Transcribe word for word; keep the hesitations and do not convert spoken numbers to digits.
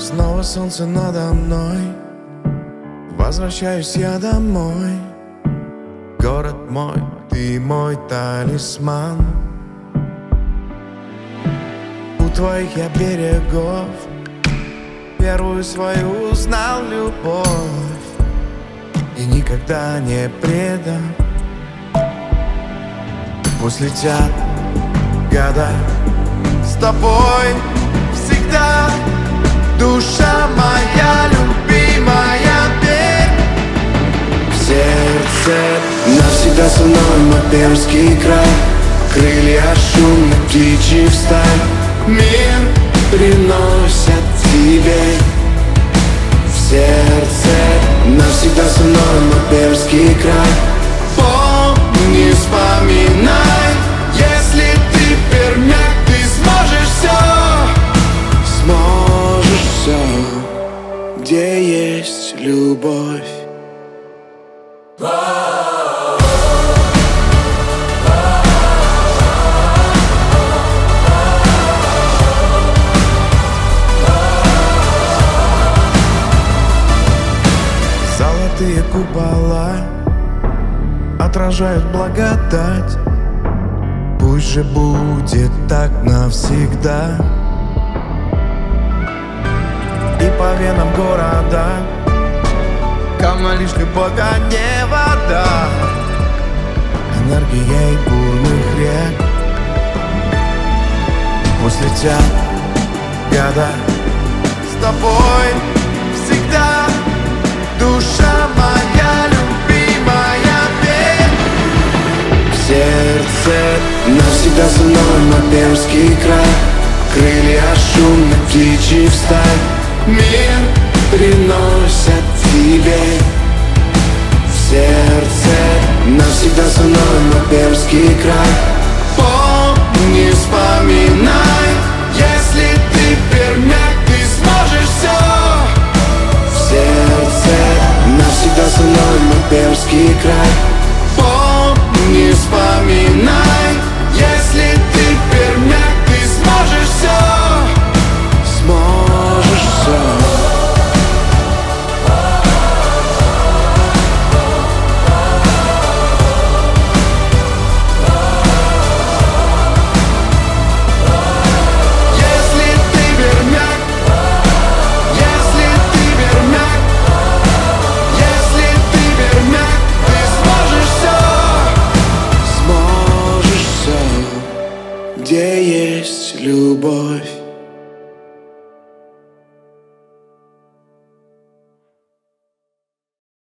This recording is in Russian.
Снова солнце надо мной, возвращаюсь я домой. Город мой, ты мой талисман. У твоих я берегов первую свою узнал любовь и никогда не предам. Пусть летят года, с тобой всегда. Душа моя любимая, верь. В сердце навсегда со мной мой Пермский край. Крылья шумных птичьих стай мир приносят тебе. В сердце навсегда со мной мой Пермский край. Помни, вспоминай, если ты пермяк, ты сможешь все. Сможешь все, где есть любовь. Золотые купола отражают благодать. Пусть же будет так навсегда. И по венам города кому лишь любовь, а не вода. Энергией бурных рек. Пусть летят года, с тобой всегда. Душа моя любимая, верь. В сердце навсегда со мной мой Пермский край. Крылья шумных птичьих стай мир приносят тебе. В сердце навсегда со мной мой Пермский край. Помни, вспоминай, если ты пермяк, ты сможешь все. В сердце навсегда со мной мой Пермский край. Помни, вспоминай, если ты пермяк, ты сможешь все. Сможешь все. Где есть любовь.